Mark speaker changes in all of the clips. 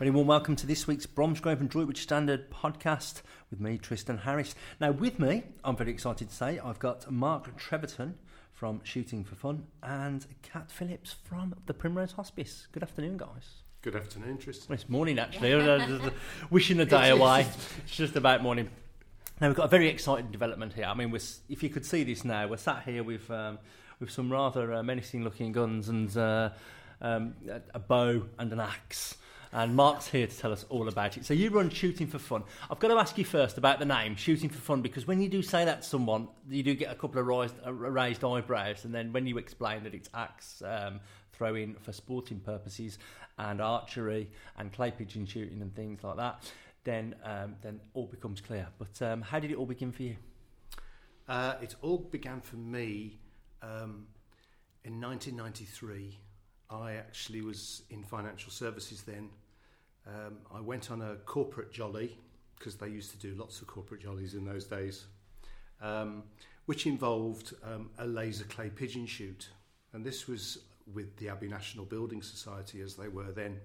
Speaker 1: Very warm welcome to this week's Bromsgrove and Droitwich Standard podcast with me, Tristan Harris. Now, with me, I'm very excited to say, I've got Mark Treverton from Shooting for Fun and Kat Phillips from the Primrose Hospice. Good afternoon, guys.
Speaker 2: Good afternoon, Tristan.
Speaker 1: Well, it's morning, actually. Wishing the day away. It's just about morning. Now, we've got a very exciting development here. I mean, if you could see this now, we're sat here with some rather menacing-looking guns and a bow and an axe. And Mark's here to tell us all about it. So you run Shooting for Fun. I've got to ask you first about the name, Shooting for Fun, because when you do say that to someone, you do get a couple of raised eyebrows. And then when you explain that it's axe throwing for sporting purposes and archery and clay pigeon shooting and things like that, then all becomes clear. But how did it all begin for you?
Speaker 2: It all began for me in 1993. I actually was in financial services then. I went on a corporate jolly, because they used to do lots of corporate jollies in those days, which involved a laser clay pigeon shoot. And this was with the Abbey National Building Society, as they were then.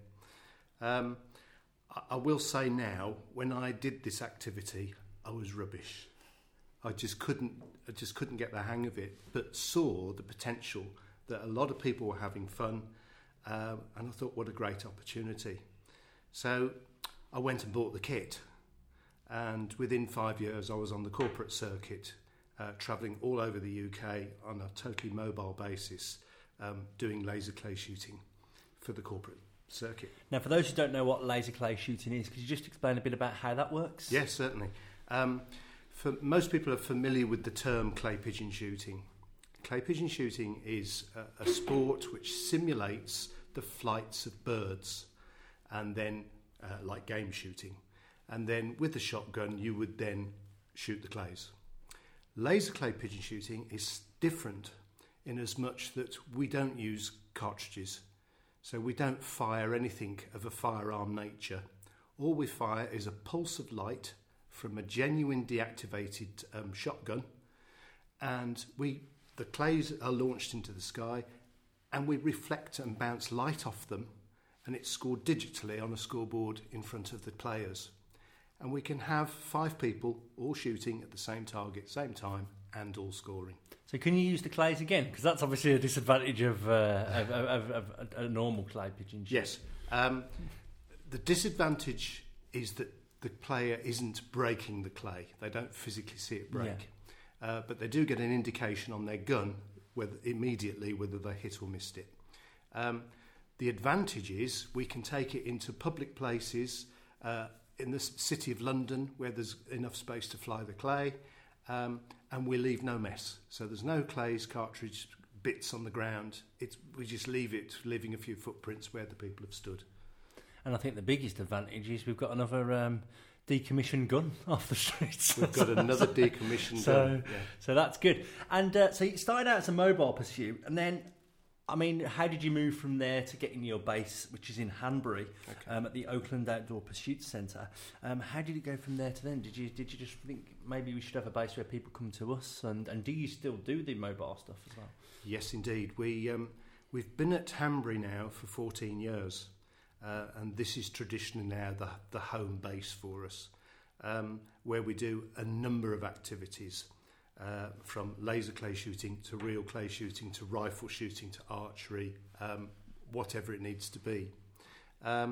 Speaker 2: I will say now, when I did this activity, I was rubbish. I just couldn't get the hang of it, but saw the potential that a lot of people were having fun, and I thought, what a great opportunity. So I went and bought the kit, and within 5 years I was on the corporate circuit, travelling all over the UK on a totally mobile basis, doing laser clay shooting for the corporate circuit.
Speaker 1: Now, for those who don't know what laser clay shooting is, could you just explain a bit about how that works?
Speaker 2: Yes, certainly. For most people are familiar with the term clay pigeon shooting. Clay pigeon shooting is a sport which simulates the flights of birds, and then like game shooting, and then with the shotgun you would then shoot the clays. Laser clay pigeon shooting is different in as much that we don't use cartridges, so we don't fire anything of a firearm nature. All we fire is a pulse of light from a genuine deactivated shotgun, and the clays are launched into the sky, and we reflect and bounce light off them, and it's scored digitally on a scoreboard in front of the players. And we can have 5 people all shooting at the same target, same time, and all scoring.
Speaker 1: So can you use the clays again? Because that's obviously a disadvantage of a normal clay pigeon shoot.
Speaker 2: Yes. The disadvantage is that the player isn't breaking the clay. They don't physically see it break. Yeah. But they do get an indication on their gun whether they hit or missed it. The advantage is we can take it into public places in the City of London where there's enough space to fly the clay, and we leave no mess. So there's no clays, cartridge bits on the ground. We just leave it, leaving a few footprints where the people have stood.
Speaker 1: And I think the biggest advantage is we've got another decommissioned gun off the streets.
Speaker 2: We've got another decommissioned gun. Yeah.
Speaker 1: So that's good. And so you started out as a mobile pursuit, and then, I mean, how did you move from there to getting your base, which is in Hanbury, at the Oakland Outdoor Pursuit Centre? How did it go from there to then? Did you just think maybe we should have a base where people come to us? And do you still do the mobile stuff as well?
Speaker 2: Yes, indeed. We've been at Hanbury now for 14 years. And this is traditionally now the home base for us, where we do a number of activities, from laser clay shooting to real clay shooting to rifle shooting to archery, whatever it needs to be. The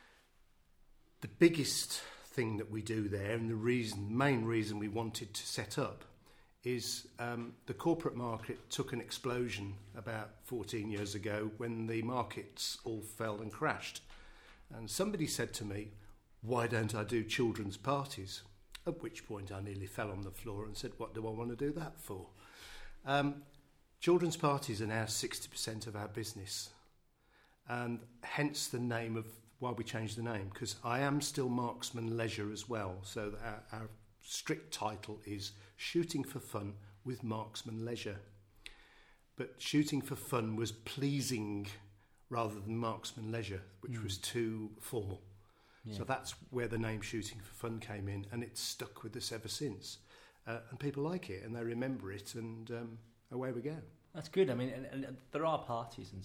Speaker 2: biggest thing that we do there, and the main reason we wanted to set up, is the corporate market took an explosion about 14 years ago when the markets all fell and crashed. And somebody said to me, why don't I do children's parties? At which point I nearly fell on the floor and said, what do I want to do that for? Children's parties are now 60% of our business. And hence the name of why we changed the name, because I am still Marksman Leisure as well. So our strict title is Shooting for Fun with Marksman Leisure. But Shooting for Fun was pleasing rather than Marksman Leisure, which was too formal. Yeah. So that's where the name Shooting for Fun came in, and it's stuck with us ever since. And people like it, and they remember it, and away we go.
Speaker 1: That's good. I mean, and there are parties and stuff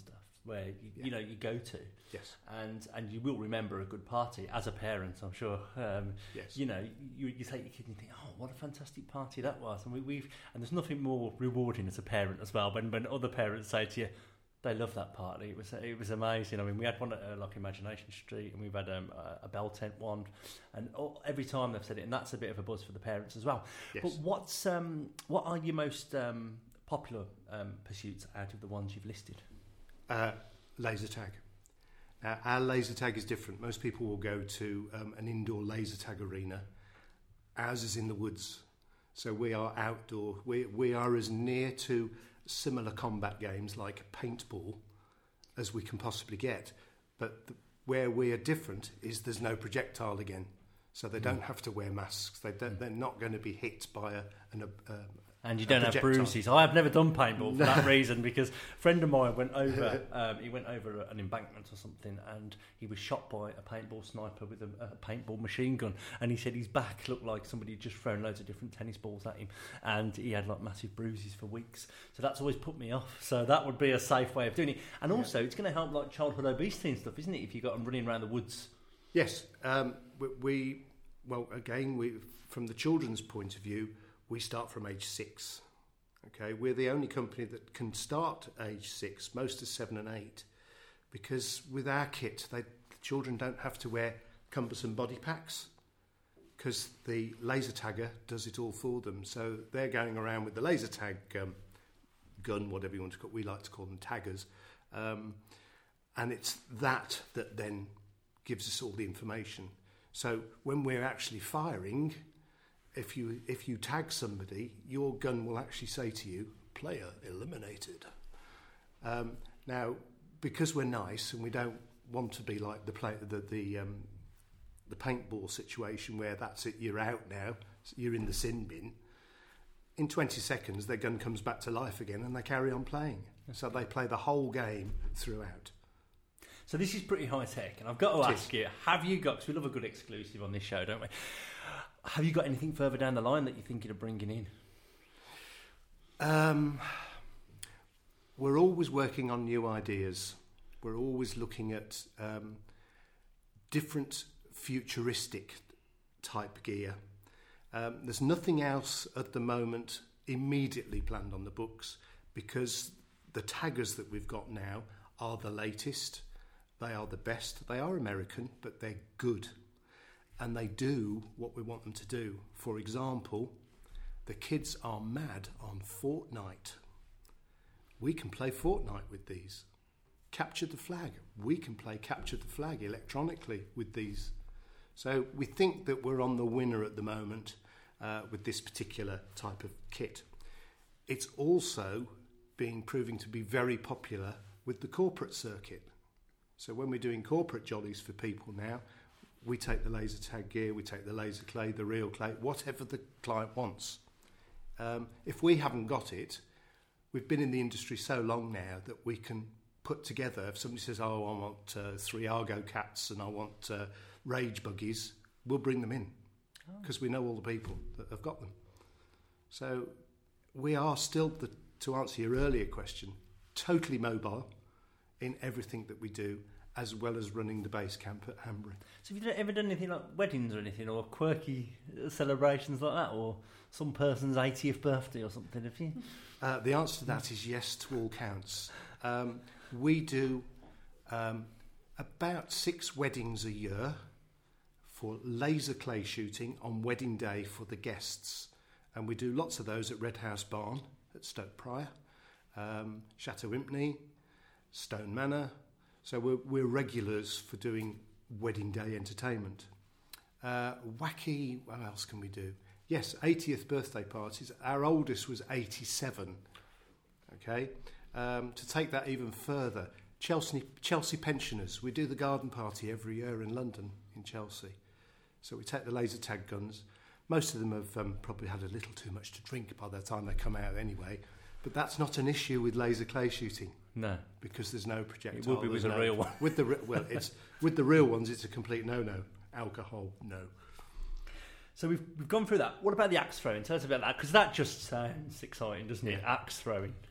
Speaker 1: where you know you go to.
Speaker 2: Yes.
Speaker 1: And you will remember a good party as a parent, I'm sure.
Speaker 2: Yes.
Speaker 1: You know, you take your kid and you think, oh, what a fantastic party that was. And and there's nothing more rewarding as a parent as well when other parents say to you, they love that party. It was amazing. I mean, we had one at like Imagination Street, and we've had a bell tent one, and every time they've said it, and that's a bit of a buzz for the parents as well.
Speaker 2: Yes.
Speaker 1: But what are your most popular pursuits out of the ones you've listed?
Speaker 2: Laser tag. Our laser tag is different. Most people will go to an indoor laser tag arena. Ours is in the woods, so we are outdoor. We are as near to similar combat games like paintball as we can possibly get, but where we are different is there's no projectile again, so they don't have to wear masks. They're not going to be hit by
Speaker 1: and you don't have bruises. I've never done paintball for that reason, because a friend of mine went over. He went over an embankment or something, and he was shot by a paintball sniper with a paintball machine gun. And he said his back looked like somebody had just thrown loads of different tennis balls at him, and he had like massive bruises for weeks. So that's always put me off. So that would be a safe way of doing it. And also, it's going to help like childhood obesity and stuff, isn't it? If you got them running around the woods.
Speaker 2: Yes. From the children's point of view, we start from age 6. Okay, we're the only company that can start age 6. Most are 7 and 8, because with our kit, the children don't have to wear cumbersome body packs, because the laser tagger does it all for them. So they're going around with the laser tag gun, whatever you want to call it. We like to call them taggers, and it's that then gives us all the information. So when we're actually firing, if you tag somebody, your gun will actually say to you, "Player eliminated." Now, because we're nice and we don't want to be like the paintball situation where that's it, you're out now, you're in the sin bin. In 20 seconds, their gun comes back to life again, and they carry on playing. So they play the whole game throughout.
Speaker 1: So this is pretty high tech, and I've got to ask you: have you got? Because we love a good exclusive on this show, don't we? Have you got anything further down the line that you're thinking of bringing in?
Speaker 2: We're always working on new ideas. We're always looking at different futuristic type gear. There's nothing else at the moment immediately planned on the books, because the taggers that we've got now are the latest. They are the best. They are American, but they're good. And they do what we want them to do. For example, the kids are mad on Fortnite. We can play Fortnite with these. Capture the flag. We can play Capture the Flag electronically with these. So we think that we're on the winner at the moment with this particular type of kit. It's also proving to be very popular with the corporate circuit. So when we're doing corporate jollies for people now, we take the laser tag gear, we take the laser clay, the real clay, whatever the client wants. If we haven't got it, we've been in the industry so long now that we can put together, if somebody says, oh, I want 3 Argo cats and I want rage buggies, we'll bring them in, because we know all the people that have got them. So we are still, to answer your earlier question, totally mobile in everything that we do, as well as running the base camp at Hanbury. So
Speaker 1: have you ever done anything like weddings or anything, or quirky celebrations like that, or some person's 80th birthday or something, have you?
Speaker 2: The answer to that is yes to all counts. We do about 6 weddings a year for laser clay shooting on wedding day for the guests. And we do lots of those at Red House Barn at Stoke Prior, Chateau Impney, Stone Manor. So we're regulars for doing wedding day entertainment. Wacky, what else can we do? Yes, 80th birthday parties. Our oldest was 87. Okay, to take that even further, Chelsea pensioners. We do the garden party every year in London, in Chelsea. So we take the laser tag guns. Most of them have probably had a little too much to drink by the time they come out anyway. But that's not an issue with laser clay shooting.
Speaker 1: No,
Speaker 2: because there's no projectile.
Speaker 1: It will be with the real one.
Speaker 2: With the with the real ones, it's a complete no-no. Alcohol, no.
Speaker 1: So we've gone through that. What about the axe throwing? Tell us about that, because that just sounds exciting, doesn't it? Axe throwing.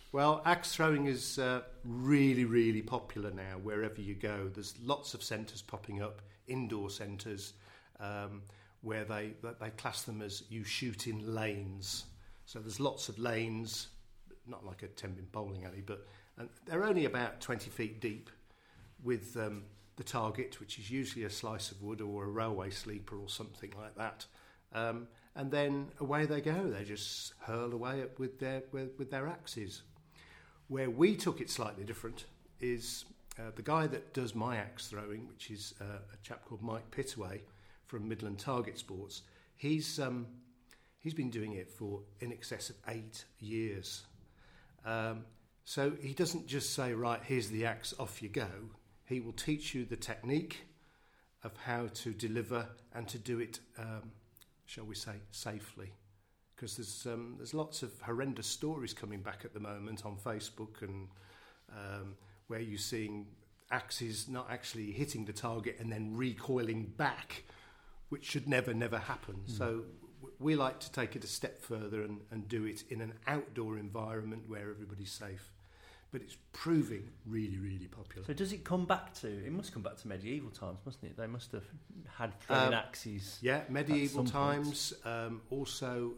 Speaker 2: Well, axe throwing is really, really popular now wherever you go. There's lots of centres popping up, indoor centres, where they class them as you shoot in lanes. So there's lots of lanes, not like a 10-pin bowling alley, but they're only about 20 feet deep with the target, which is usually a slice of wood or a railway sleeper or something like that. And then away they go. They just hurl away with their axes. Where we took it slightly different is the guy that does my axe throwing, which is a chap called Mike Pittaway from Midland Target Sports. He's been doing it for in excess of 8 years. So he doesn't just say, right, here's the axe, off you go. He will teach you the technique of how to deliver and to do it, shall we say, safely. Because there's lots of horrendous stories coming back at the moment on Facebook and where you're seeing axes not actually hitting the target and then recoiling back, which should never happen. So we like to take it a step further and do it in an outdoor environment where everybody's safe. But it's proving really, really popular.
Speaker 1: So does it come back to... It must come back to medieval times, mustn't it? They must have had throwing axes.
Speaker 2: Yeah, medieval times. Also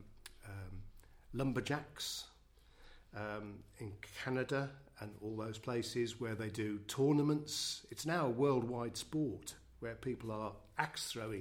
Speaker 2: lumberjacks in Canada and all those places where they do tournaments. It's now a worldwide sport where people are axe throwing,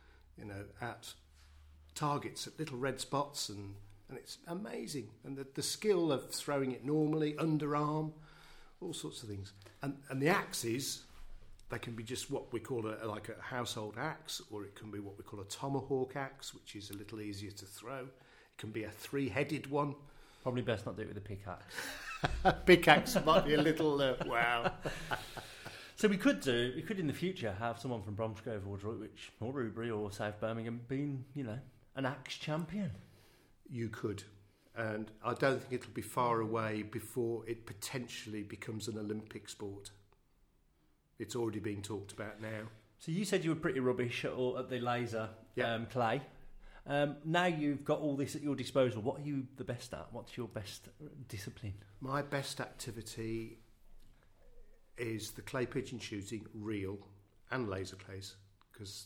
Speaker 2: at targets, at little red spots, and it's amazing. And the skill of throwing it normally, underarm, all sorts of things. And the axes, they can be just what we call like a household axe, or it can be what we call a tomahawk axe, which is a little easier to throw. It can be a 3-headed one.
Speaker 1: Probably best not do it with a pickaxe.
Speaker 2: Pickaxe might be a little, wow.
Speaker 1: So we could in the future have someone from Bromsgrove or Droitwich or Rubery or South Birmingham being, an axe champion.
Speaker 2: You could. And I don't think it'll be far away before it potentially becomes an Olympic sport. It's already being talked about now.
Speaker 1: So you said you were pretty rubbish at the laser clay. Now you've got all this at your disposal. What are you the best at? What's your best discipline?
Speaker 2: My best activity is the clay pigeon shooting, reel and laser clays, because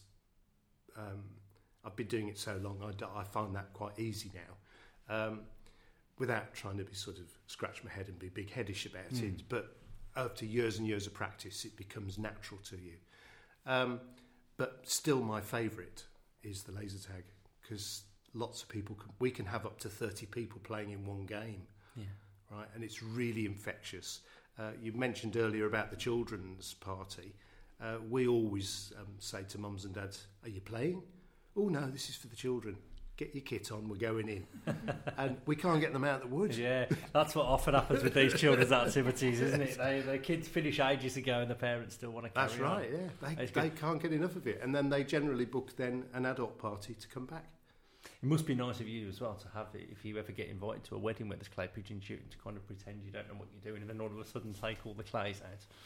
Speaker 2: I've been doing it so long, I find that quite easy now, without trying to be sort of scratch my head and be big-headish about it. But after years and years of practice, it becomes natural to you. But still, my favourite is the laser tag, because lots of people we can have up to 30 people playing in one game, right? And it's really infectious. You mentioned earlier about the children's party. We always say to mums and dads, "Are you playing?" "Oh no, this is for the children. Get your kit on, we're going in." And we can't get them out of the wood.
Speaker 1: Yeah, that's what often happens with these children's activities, isn't it? The kids finish ages ago and the parents still want to carry on.
Speaker 2: That's right, yeah. They can't get enough of it. And then they generally book then an adult party to come back.
Speaker 1: It must be nice of you as well to have it, if you ever get invited to a wedding where there's clay pigeon shooting, to kind of pretend you don't know what you're doing and then all of a sudden take all the clays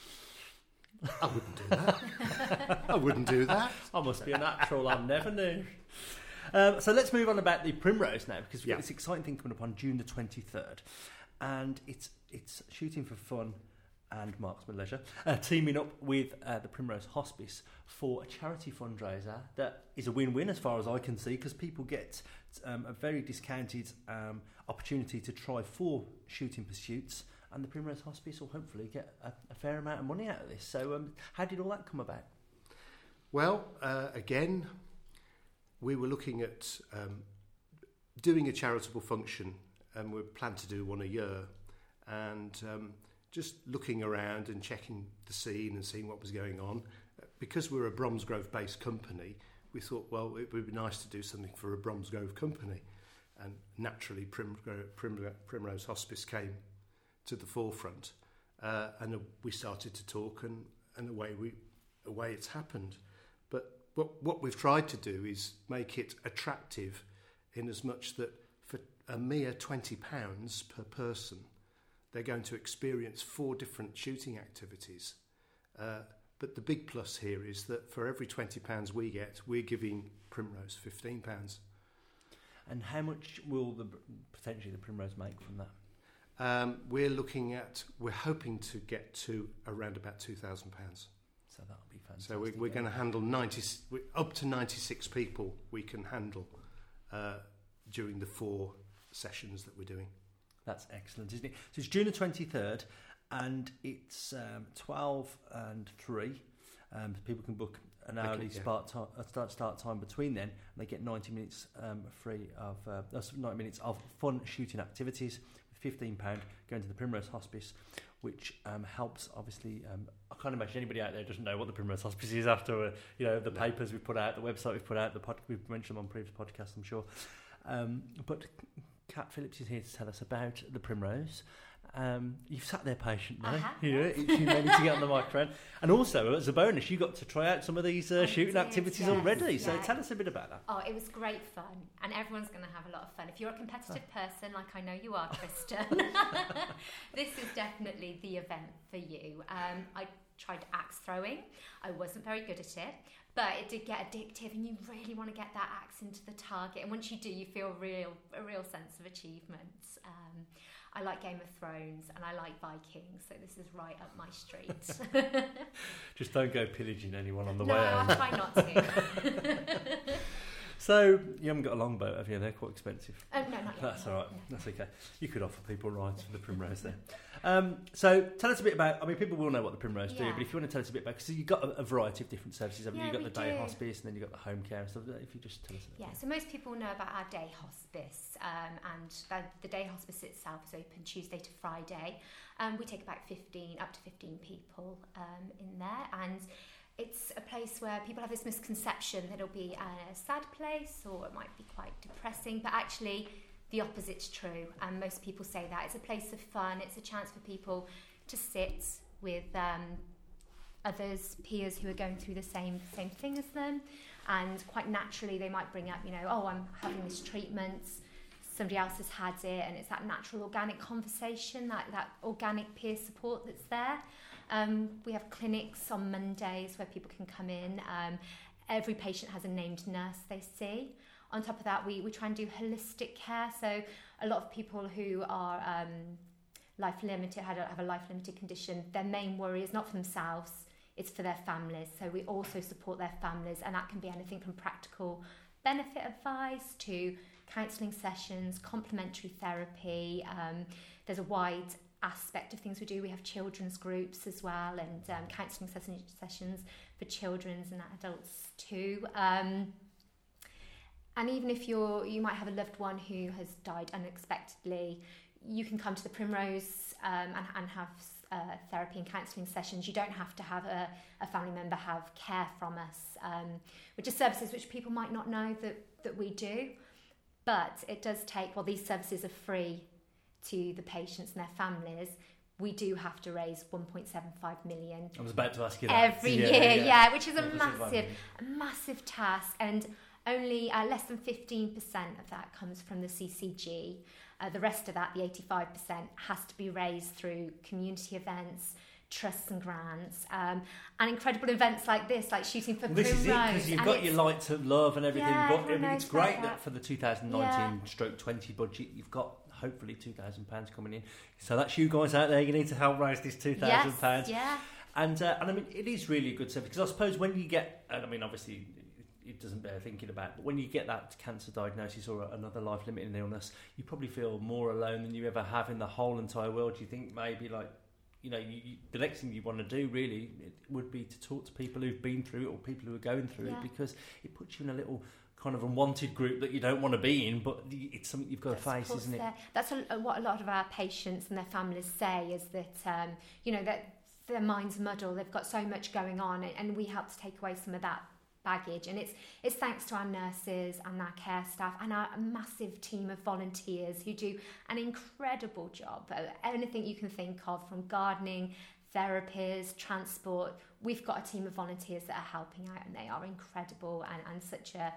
Speaker 1: out.
Speaker 2: I wouldn't do that. I wouldn't do that.
Speaker 1: I must be a natural, I never knew. So let's move on about the Primrose now, because we've got this exciting thing coming up on June the 23rd. And it's shooting for fun and marksman leisure, teaming up with the Primrose Hospice for a charity fundraiser that is a win-win as far as I can see, because people get a very discounted opportunity to try 4 shooting pursuits, and the Primrose Hospice will hopefully get a fair amount of money out of this. So how did all that come about?
Speaker 2: Well, again, we were looking at doing a charitable function, and we plan to do one a year, and just looking around and checking the scene and seeing what was going on. Because we're a Bromsgrove-based company, we thought, well, it would be nice to do something for a Bromsgrove company. And naturally, Primrose Hospice came to the forefront. And we started to talk, and away it's happened. But what we've tried to do is make it attractive in as much that for a mere £20 per person, they're going to experience 4 different shooting activities. But the big plus here is that for every £20 we get, we're giving Primrose £15.
Speaker 1: And how much will potentially the Primrose make from that?
Speaker 2: We're hoping to get to around about £2,000.
Speaker 1: So that'll be fantastic.
Speaker 2: So we're going to handle up to 96 people we can handle during the 4 sessions that we're doing.
Speaker 1: That's excellent, isn't it? So it's June the 23rd, and it's 12 and 3. People can book an hourly start time between then, and they get 90 minutes free of 90 minutes of fun shooting activities with £15 going to the Primrose Hospice, which helps. Obviously, I can't imagine anybody out there doesn't know what the Primrose Hospice is after the papers we've put out, the website we've put out, we've mentioned them on previous podcasts, I'm sure. But Kat Phillips is here to tell us about the Primrose. You've sat there patiently, itching ready to get on the microphone, and also as a bonus, you got to try out some of these shooting activities already. So tell us a bit about that.
Speaker 3: Oh, it was great fun, and everyone's going to have a lot of fun. If you're a competitive person, like I know you are, Tristan, this is definitely the event for you. I tried axe throwing. I wasn't very good at it, but it did get addictive, and you really want to get that axe into the target. And once you do, you feel a real sense of achievement. I like Game of Thrones and I like Vikings, so this is right up my street.
Speaker 1: Just don't go pillaging anyone on the
Speaker 3: way
Speaker 1: home.
Speaker 3: No, I try not to.
Speaker 1: So, you haven't got a longboat, have you? They're quite expensive.
Speaker 3: Oh, no, not yet.
Speaker 1: That's all right. No. That's okay. You could offer people rides for the Primrose there. So, tell us a bit about, people will know what the Primrose do, but if you want to tell us a bit about, because you've got a variety of different services, haven't you? You've got the day hospice, and then you've got the home care and stuff. If you just tell us a bit.
Speaker 3: Yeah, so most people know about our day hospice, and the day hospice itself is open Tuesday to Friday. We take about up to 15 people in there, and it's a place where people have this misconception that it'll be a sad place or it might be quite depressing, but actually the opposite's true, and most people say that. It's a place of fun, it's a chance for people to sit with others, peers who are going through the same thing as them, and quite naturally they might bring up, I'm having this treatment, somebody else has had it, and it's that natural organic conversation, that organic peer support that's there. We have clinics on Mondays where people can come in. Every patient has a named nurse they see. On top of that, we try and do holistic care. So a lot of people who are life limited, have a life limited condition, their main worry is not for themselves, it's for their families. So we also support their families, and that can be anything from practical benefit advice to counselling sessions, complementary therapy. There's a wide aspect of things we do. We have children's groups as well, and counselling sessions for children and adults too. And even if you might have a loved one who has died unexpectedly, you can come to the Primrose and have therapy and counselling sessions. You don't have to have a family member have care from us, which are services which people might not know that we do. But it does take, these services are free to the patients and their families. We do have to raise 1.75 million.
Speaker 1: I was about to ask you that.
Speaker 3: Every year, which is a massive task, and only less than 15% of that comes from the CCG. The rest of that, the 85%, has to be raised through community events, trusts and grants, and incredible events like this, like Shooting for Primrose.
Speaker 1: This is it, because you've got your Lights of Love and everything.
Speaker 3: Yeah,
Speaker 1: but it's great that for the 2019/20 budget, you've got hopefully £2,000 coming in. So that's you guys out there. You need to help raise this £2,000.
Speaker 3: Yeah.
Speaker 1: And it is really a good service, because I suppose when you get, obviously it doesn't bear thinking about, but when you get that cancer diagnosis or another life-limiting illness, you probably feel more alone than you ever have in the whole entire world. You think maybe the next thing you want to do really would be to talk to people who've been through it or people who are going through it, because it puts you in a little kind of unwanted group that you don't want to be in, but it's something you've got to face, isn't it?
Speaker 3: That's what a lot of our patients and their families say, is that that their minds muddle. They've got so much going on, and we help to take away some of that baggage. And it's thanks to our nurses and our care staff and our massive team of volunteers who do an incredible job. Anything you can think of, from gardening, therapies, transport. We've got a team of volunteers that are helping out, and they are incredible and such a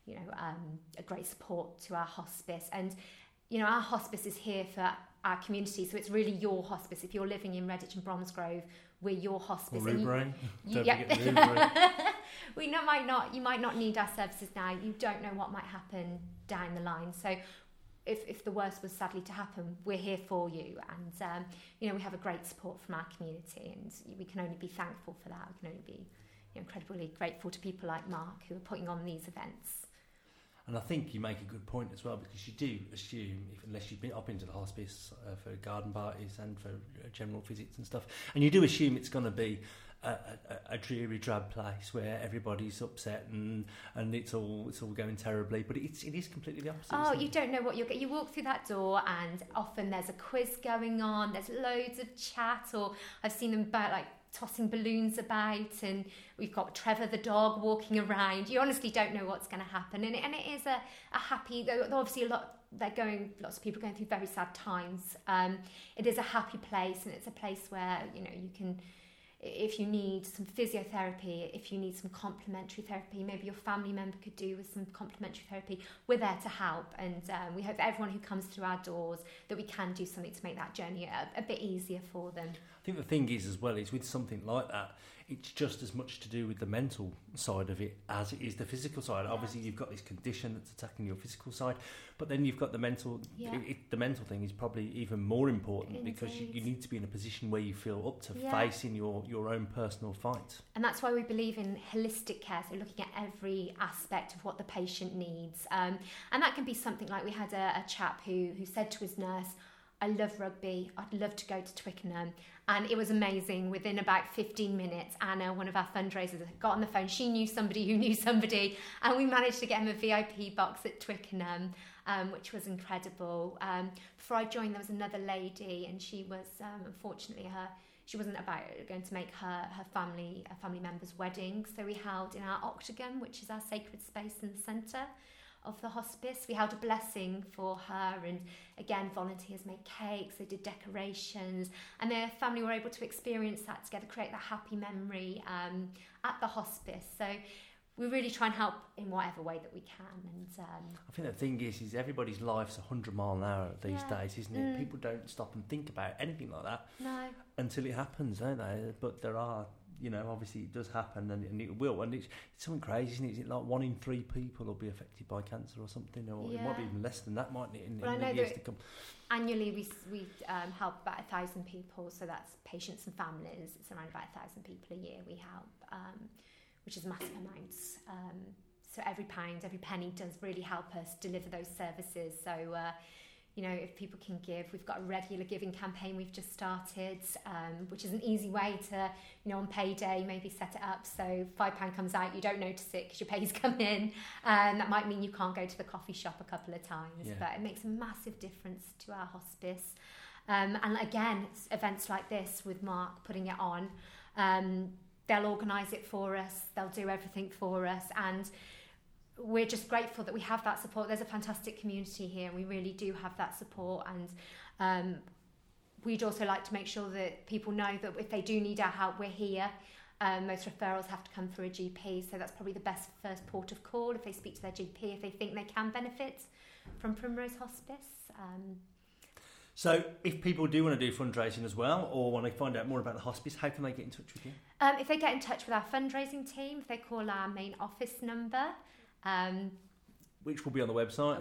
Speaker 3: great support to our hospice. And our hospice is here for our community, so it's really your hospice. If you're living in Redditch and Bromsgrove, we're your hospice.
Speaker 1: Roebury.
Speaker 3: You might not need our services now. You don't know what might happen down the line. So if the worst was sadly to happen, we're here for you. And, we have a great support from our community, and we can only be thankful for that. We can only be incredibly grateful to people like Mark who are putting on these events.
Speaker 1: And I think you make a good point as well, because you do assume, unless you've been up into the hospice for garden parties and for general visits and stuff, and you do assume it's going to be a dreary, drab place where everybody's upset and it's all going terribly. But it is completely the opposite.
Speaker 3: Oh, you don't know what you'll get. You walk through that door, and often there's a quiz going on. There's loads of chat, or I've seen them tossing balloons about, and we've got Trevor the dog walking around. You honestly don't know what's going to happen, and it is a happy. Obviously, lots of people are going through very sad times. It is a happy place, and it's a place where you can. If you need some physiotherapy, if you need some complementary therapy, maybe your family member could do with some complementary therapy, we're there to help. And we hope that everyone who comes through our doors, that we can do something to make that journey a bit easier for them.
Speaker 1: I think the thing is as well is with something like that, it's just as much to do with the mental side of it as it is the physical side. Yeah. Obviously, you've got this condition that's attacking your physical side, but then you've got the mental. Yeah. The mental thing is probably even more important. Indeed. Because you need to be in a position where you feel up to facing your own personal fight. And
Speaker 3: that's why we believe in holistic care, so looking at every aspect of what the patient needs. And that can be something like we had a chap who said to his nurse, I love rugby, I'd love to go to Twickenham. And it was amazing. Within about 15 minutes, Anna, one of our fundraisers, got on the phone. She knew somebody who knew somebody, and we managed to get him a VIP box at Twickenham, which was incredible. Before I joined, there was another lady, and she was, unfortunately, she wasn't going to make her family member's wedding. So we held in our octagon, which is our sacred space in the centre of the hospice. We held a blessing for her, and again, volunteers made cakes, they did decorations, and their family were able to experience that together, create that happy memory at the hospice. So we really try and help in whatever way that we can. And
Speaker 1: I think the thing is everybody's life's 100 mile an hour these days, isn't it? People don't stop and think about anything like that until it happens, don't they? But there are, obviously it does happen, and it will, and it's something crazy, isn't it? Is it like 1 in 3 people will be affected by cancer or something, or it might be even less than that, mightn't it, in the years to come?
Speaker 3: Annually we help about 1,000 people, so that's patients and families. It's around about 1,000 people a year we help, which is massive amounts. So every pound, every penny does really help us deliver those services. So if people can give, we've got a regular giving campaign we've just started, which is an easy way to, on payday, maybe set it up. So £5 comes out, you don't notice it because your pay's come in. That might mean you can't go to the coffee shop a couple of times, but it makes a massive difference to our hospice. And again, it's events like this with Mark putting it on. They'll organise it for us, they'll do everything for us, and we're just grateful that we have that support. There's a fantastic community here, and we really do have that support. And we'd also like to make sure that people know that if they do need our help, we're here. Most referrals have to come through a GP, so that's probably the best first port of call if they speak to their GP, if they think they can benefit from Primrose Hospice.
Speaker 1: So if people do want to do fundraising as well, or want to find out more about the hospice, how can they get in touch with you?
Speaker 3: If they get in touch with our fundraising team, if they call our main office number,
Speaker 1: which will be on the website.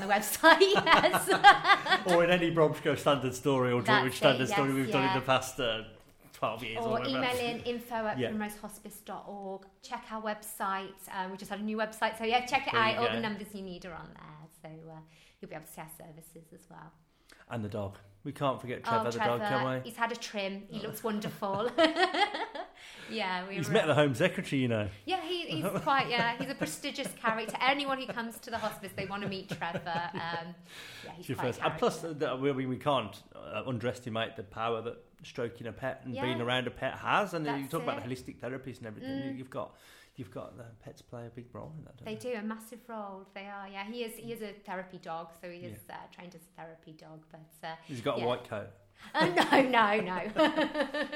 Speaker 3: Yes.
Speaker 1: Or in any Bromsgrove standard story or Droitwich standard story we've done in the past 12 years.
Speaker 3: Or email in info@primrosehospice.org. Check our website. We just had a new website, so check it out. All the numbers you need are on there, so you'll be able to see our services as well.
Speaker 1: And the dog. We can't forget Trevor the dog, can we?
Speaker 3: He's had a trim. He looks wonderful.
Speaker 1: He's met the Home Secretary,
Speaker 3: Yeah, he's quite, he's a prestigious character. Anyone who comes to the hospice, they want to meet Trevor. He's quite
Speaker 1: and plus, we can't underestimate the power that stroking a pet and being around a pet has. And you talk about the holistic therapies and everything. You've got the pets play a big role in that, don't they?
Speaker 3: They do, a massive role. They are, He is a therapy dog, so he is trained as a therapy dog. But
Speaker 1: he's got a white coat.
Speaker 3: No.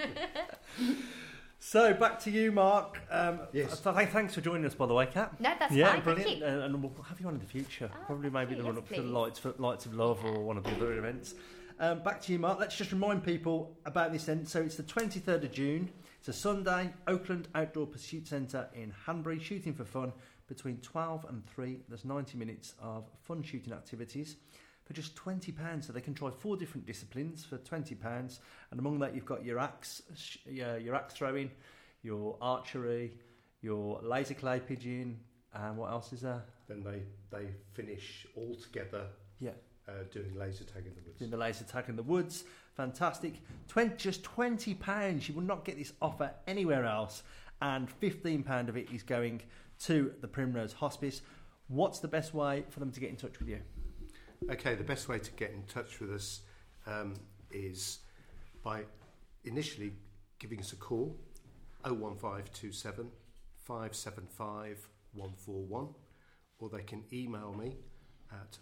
Speaker 1: So back to you, Mark. Yes. Thanks for joining us, by the way, Kat.
Speaker 3: No, that's fine.
Speaker 1: Brilliant.
Speaker 3: Thank you.
Speaker 1: And we'll have you on in the future. Probably maybe the run up to Lights of Love or one of the other events. Back to you, Mark. Let's just remind people about this end. So it's the 23rd of June. It's a Sunday, Oakland Outdoor Pursuit Centre in Hanbury, shooting for fun between 12 and 3. There's 90 minutes of fun shooting activities. for just £20. So they can try 4 different disciplines for £20, and among that you've got your axe throwing, your archery, your laser clay pigeon, and what else is there?
Speaker 2: Then they finish all together.
Speaker 1: Yeah.
Speaker 2: Doing laser tag in the woods.
Speaker 1: Doing the laser tag in the woods. Fantastic. Just £20. You will not get this offer anywhere else. And £15 of it is going to the Primrose Hospice. What's the best way for them to get in touch with you?
Speaker 2: Okay, the best way to get in touch with us is by initially giving us a call, 01527 575 141, or they can email me at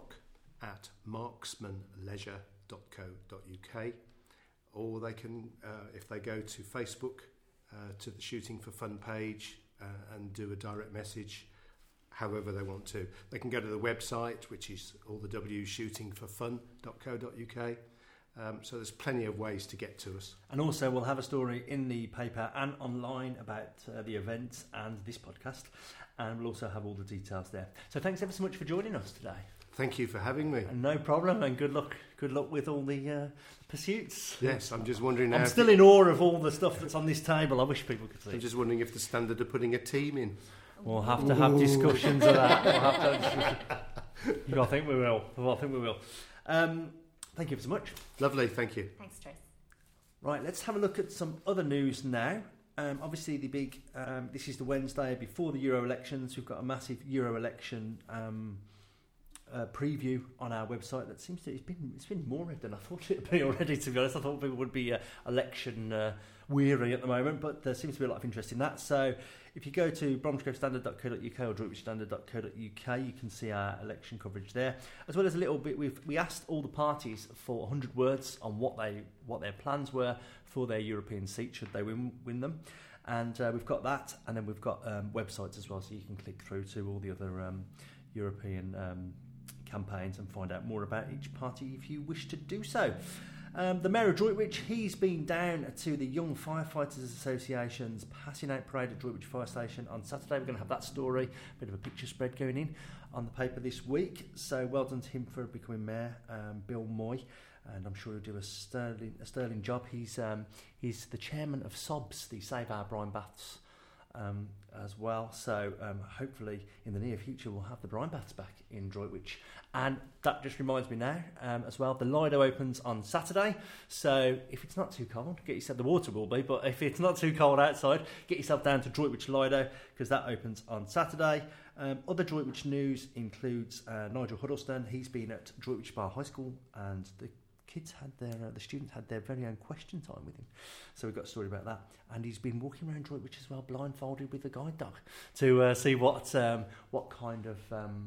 Speaker 2: mark@marksmanleisure.co.uk, or they can, if they go to Facebook, to the Shooting for Fun page and do a direct message, however they want to. They can go to the website, which is allthewshootingforfun.co.uk. So there's plenty of ways to get to us.
Speaker 1: And also we'll have a story in the paper and online about the event and this podcast, and we'll also have all the details there. So thanks ever so much for joining us today.
Speaker 2: Thank you for having me.
Speaker 1: And no problem, and good luck with all the pursuits.
Speaker 2: Yes, I'm just wondering now.
Speaker 1: I'm still in awe of all the stuff that's on this table. I wish people could see.
Speaker 2: I'm just wondering if the Standard are putting a team in.
Speaker 1: We'll have to have discussions of that. I think we will. Thank you so much.
Speaker 2: Lovely, thank you.
Speaker 3: Thanks, Trace.
Speaker 1: Right, let's have a look at some other news now. Obviously, the big. This is the Wednesday before the Euro elections. We've got a massive Euro election preview on our website. That seems to it's been more red than I thought it'd be already. To be honest, I thought people would be election weary at the moment, but there seems to be a lot of interest in that. So, if you go to bromsgrovestandard.co.uk or droitwichstandard.co.uk, you can see our election coverage there, as well as a little bit. We asked all the parties for 100 words on what their plans were for their European seat should they win them, and we've got that, and then we've got websites as well, so you can click through to all the other European campaigns and find out more about each party if you wish to do so. The Mayor of Droitwich, he's been down to the Young Firefighters Association's passing out parade at Droitwich Fire Station on Saturday. We're going to have that story, a bit of a picture spread going in on the paper this week. So well done to him for becoming Mayor, Bill Moy, and I'm sure he'll do a sterling job. He's the chairman of SOBS, the Save Our Brine Baths, as well. So hopefully in the near future we'll have the brine baths back in Droitwich. And that just reminds me now as well, the Lido opens on Saturday, so if it's not too cold, get yourself, the water will be, but if it's not too cold outside, get yourself down to Droitwich Lido, because that opens on Saturday. Other Droitwich news includes Nigel Huddleston. He's been at Droitwich Bar High School, and the students had their very own question time with him. So we've got a story about that. And he's been walking around Droitwich as well, blindfolded with a guide dog, to see what kind of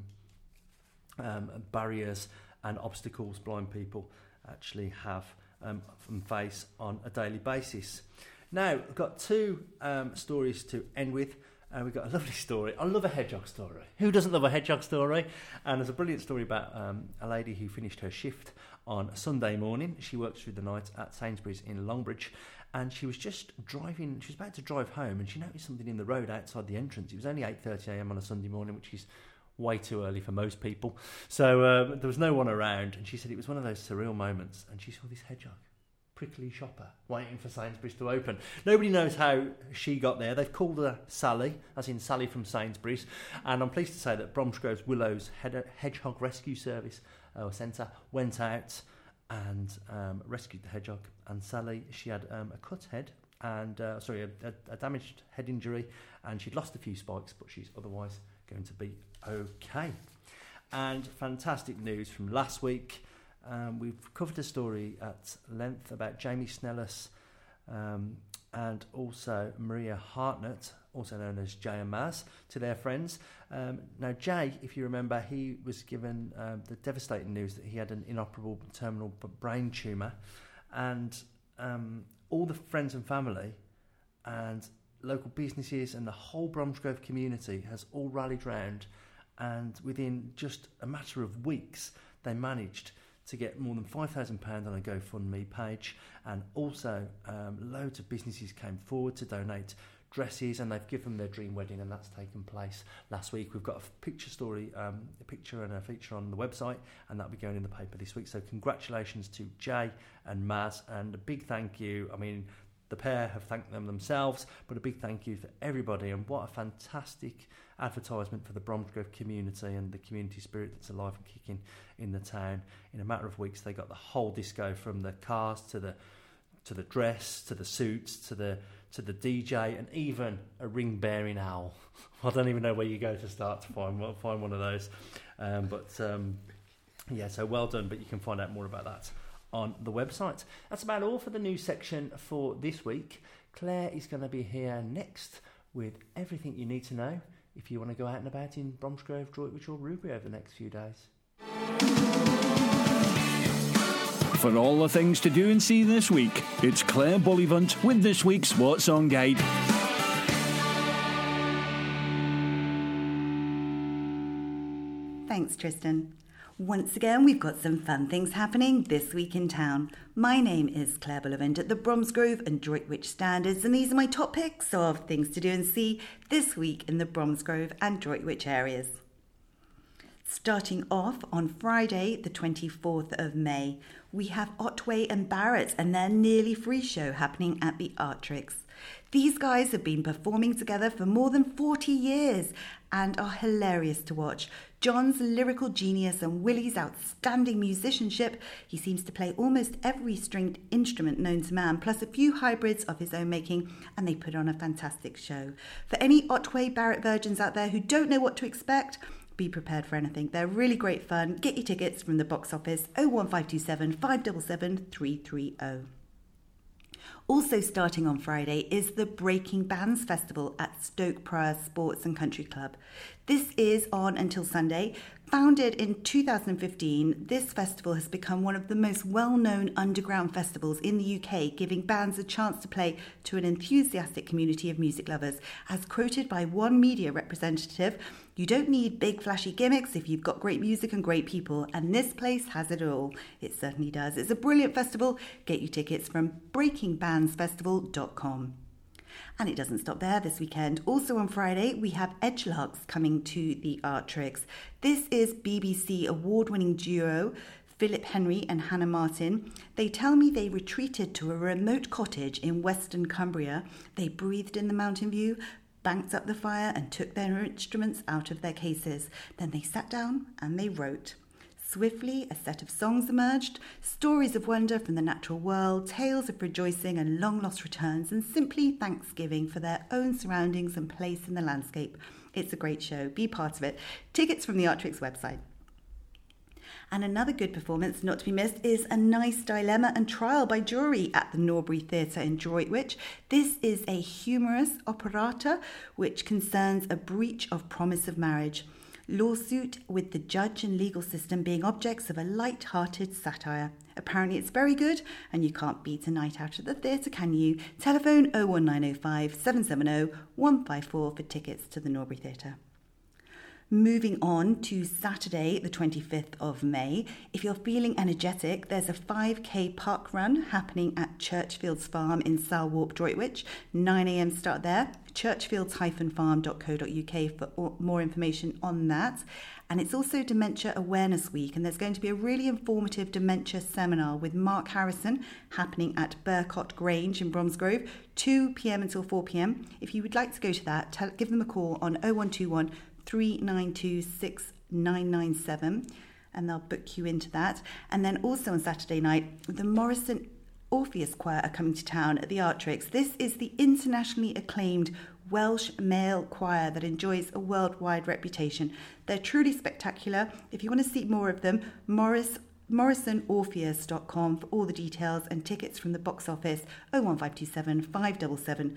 Speaker 1: barriers and obstacles blind people actually have and face on a daily basis. Now, I've got 2 stories to end with. We've got a lovely story. I love a hedgehog story. Who doesn't love a hedgehog story? And there's a brilliant story about a lady who finished her shift on a Sunday morning. She works through the night at Sainsbury's in Longbridge, and she was just driving. She was about to drive home, and she noticed something in the road outside the entrance. It was only 8:30 a.m. on a Sunday morning, which is way too early for most people. So there was no one around, and she said it was one of those surreal moments, and she saw this hedgehog, prickly shopper, waiting for Sainsbury's to open. Nobody knows how she got there. They've called her Sally, as in Sally from Sainsbury's, and I'm pleased to say that Bromsgrove's Willows Hedgehog Rescue Service or Centre went out and rescued the hedgehog. And Sally, she had a cut head and a damaged head injury, and she'd lost a few spikes, but she's otherwise going to be okay. And fantastic news from last week. We've covered a story at length about Jamie Snellis and also Maria Hartnett, also known as Jay and Maz, to their friends. Now, Jay, if you remember, he was given the devastating news that he had an inoperable terminal brain tumour, and all the friends and family and local businesses and the whole Bromsgrove community has all rallied round, and within just a matter of weeks they managed to get more than £5,000 on a GoFundMe page, and also loads of businesses came forward to donate dresses, and they've given them their dream wedding, and that's taken place last week. We've got a picture story, a picture and a feature on the website, and that'll be going in the paper this week. So congratulations to Jay and Maz, and a big thank you. I mean, the pair have thanked them themselves, but a big thank you for everybody, and what a fantastic advertisement for the Bromsgrove community and the community spirit that's alive and kicking in the town. In a matter of weeks, they got the whole disco, from the cars to the dress, to the suits, to the DJ, and even a ring-bearing owl. I don't even know where you go to start to find one of those. Yeah, so well done, but you can find out more about that on the website. That's about all for the news section for this week. Claire is going to be here next with everything you need to know if you want to go out and about in Bromsgrove, Droitwich or Ruby over the next few days.
Speaker 4: For all the things to do and see this week, it's Claire Bullivant with this week's What's On Guide.
Speaker 5: Thanks, Tristan. Once again, we've got some fun things happening this week in town. My name is Claire Bullivant at the Bromsgrove and Droitwich Standards, and these are my top picks of things to do and see this week in the Bromsgrove and Droitwich areas. Starting off on Friday, the 24th of May, we have Otway and Barrett and their Nearly Free show happening at the Artrix. These guys have been performing together for more than 40 years and are hilarious to watch. John's lyrical genius and Willie's outstanding musicianship. He seems to play almost every stringed instrument known to man, plus a few hybrids of his own making, and they put on a fantastic show. For any Otway Barrett virgins out there who don't know what to expect, be prepared for anything. They're really great fun. Get your tickets from the box office 01527 577 330. Also starting on Friday is the Breaking Bands Festival at Stoke Prior Sports and Country Club. This is on until Sunday. Founded in 2015, this festival has become one of the most well-known underground festivals in the UK, giving bands a chance to play to an enthusiastic community of music lovers. As quoted by one media representative, "You don't need big flashy gimmicks if you've got great music and great people, and this place has it all." It certainly does. It's a brilliant festival. Get your tickets from breakingbandsfestival.com. And it doesn't stop there this weekend. Also on Friday, we have Edgelarks coming to the Artrix. This is BBC award-winning duo Philip Henry and Hannah Martin. They tell me they retreated to a remote cottage in Western Cumbria. They breathed in the mountain view, banked up the fire and took their instruments out of their cases. Then they sat down and they wrote. Swiftly, a set of songs emerged, stories of wonder from the natural world, tales of rejoicing and long-lost returns, and simply thanksgiving for their own surroundings and place in the landscape. It's a great show. Be part of it. Tickets from the Artrix website. And another good performance not to be missed is A Nice Dilemma and Trial by Jury at the Norbury Theatre in Droitwich. This is a humorous operetta which concerns a breach of promise of marriage. Lawsuit with the judge and legal system being objects of a light-hearted satire. Apparently it's very good, and you can't beat a night out at the theatre, can you? Telephone 01905 770 154 for tickets to the Norbury Theatre. Moving on to Saturday, the 25th of May. If you're feeling energetic, there's a 5k park run happening at Churchfields Farm in Salwarp, Droitwich. 9 a.m. start there. churchfields-farm.co.uk for more information on that. And it's also Dementia Awareness Week, and there's going to be a really informative dementia seminar with Mark Harrison happening at Burcott Grange in Bromsgrove, 2 p.m. until 4 p.m. If you would like to go to that, give them a call on 0121 392 6997 and they'll book you into that. And then also on Saturday night, the Morrison Orpheus Choir are coming to town at the Artrix. This is the internationally acclaimed Welsh male choir that enjoys a worldwide reputation. They're truly spectacular. If you want to see more of them, morrisonorpheus.com for all the details and tickets from the box office 01527 577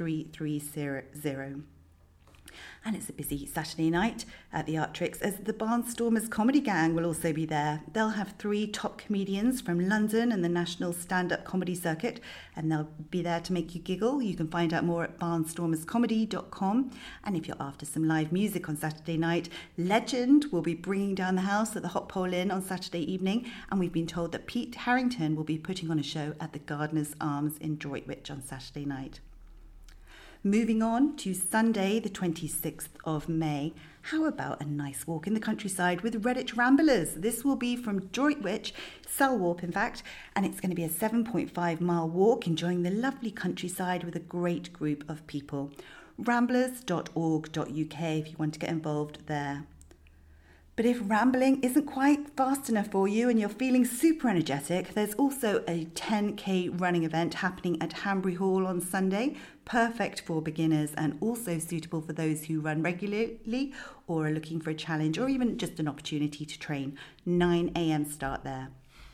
Speaker 5: 3300. And it's a busy Saturday night at the Artrix as the Barnstormers Comedy Gang will also be there. They'll have 3 top comedians from London and the National Stand-Up Comedy Circuit, and they'll be there to make you giggle. You can find out more at barnstormerscomedy.com. And if you're after some live music on Saturday night, Legend will be bringing down the house at the Hot Pole Inn on Saturday evening, and we've been told that Pete Harrington will be putting on a show at the Gardener's Arms in Droitwich on Saturday night. Moving on to Sunday, the 26th of May, how about a nice walk in the countryside with Redditch Ramblers? This will be from Droitwich, Selwarp in fact, and it's going to be a 7.5 mile walk enjoying the lovely countryside with a great group of people. Ramblers.org.uk if you want to get involved there. But if rambling isn't quite fast enough for you and you're feeling super energetic, there's also a 10k running event happening at Hanbury Hall on Sunday, perfect for beginners and also suitable for those who run regularly or are looking for a challenge or even just an opportunity to train. 9 a.m. start there.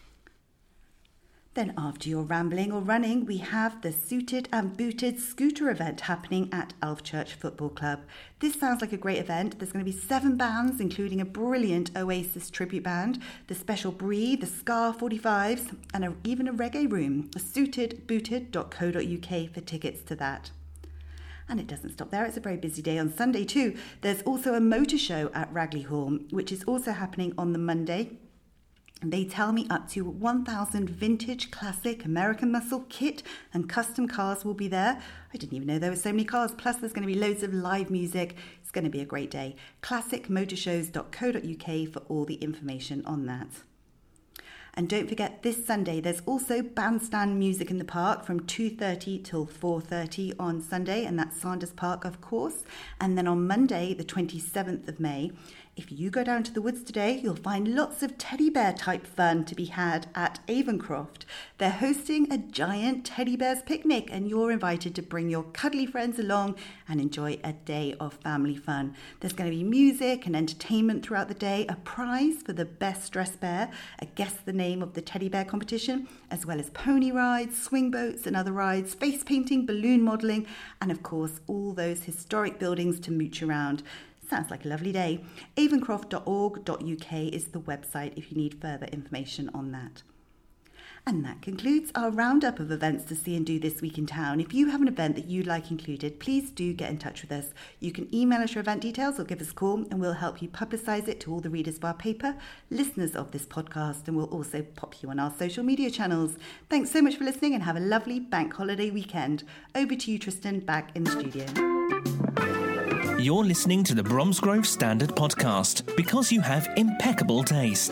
Speaker 5: Then after your rambling or running, we have the Suited and Booted Scooter event happening at Alvechurch Football Club. This sounds like a great event. There's going to be 7 bands, including a brilliant Oasis tribute band, the Special Brie, the Scar 45s, and even a reggae room. Suitedbooted.co.uk for tickets to that. And it doesn't stop there. It's a very busy day on Sunday too. There's also a motor show at Ragley Hall, which is also happening on the Monday. They tell me up to 1,000 vintage classic American muscle kit and custom cars will be there. I didn't even know there were so many cars. Plus there's going to be loads of live music. It's going to be a great day. classicmotorshows.co.uk for all the information on that. And don't forget, this Sunday, there's also bandstand music in the park from 2:30 till 4:30 on Sunday, and that's Sanders Park, of course. And then on Monday, the 27th of May, if you go down to the woods today, you'll find lots of teddy bear type fun to be had at Avencroft. They're hosting a giant teddy bears picnic, and you're invited to bring your cuddly friends along and enjoy a day of family fun. There's going to be music and entertainment throughout the day, a prize for the best dressed bear, a guess the name of the teddy bear competition, as well as pony rides, swing boats and other rides, face painting, balloon modelling, and of course all those historic buildings to mooch around. Sounds like a lovely day. Avencroft.org.uk is the website if you need further information on that. And that concludes our roundup of events to see and do this week in town. If you have an event that you'd like included, please do get in touch with us. You can email us your event details or give us a call and we'll help you publicise it to all the readers of our paper, listeners of this podcast, and we'll also pop you on our social media channels. Thanks so much for listening and have a lovely bank holiday weekend. Over to you, Tristan, back in the studio.
Speaker 6: You're listening to the Bromsgrove Standard Podcast because you have impeccable taste.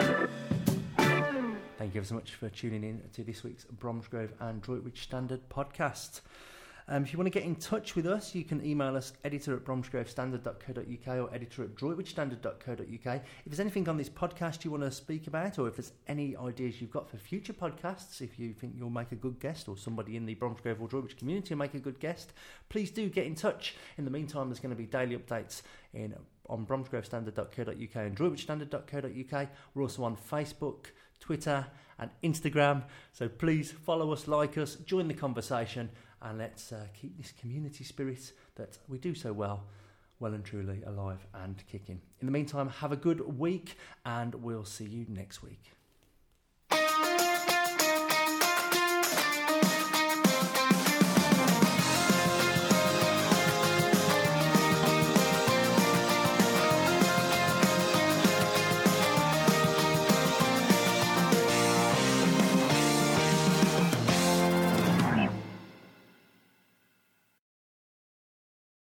Speaker 1: Thank you so much for tuning in to this week's Bromsgrove and Droitwich Standard Podcast. If you want to get in touch with us, you can email us editor@bromsgrovestandard.co.uk or editor@droitwichstandard.co.uk. If there's anything on this podcast you want to speak about, or if there's any ideas you've got for future podcasts, if you think you'll make a good guest or somebody in the Bromsgrove or Droitwich community will make a good guest, please do get in touch. In the meantime, there's going to be daily updates on bromsgrovestandard.co.uk and droitwichstandard.co.uk. We're also on Facebook, Twitter and Instagram, so please follow us, like us, join the conversation, and let's keep this community spirit that we do so well and truly alive and kicking. In the meantime, have a good week and we'll see you next week.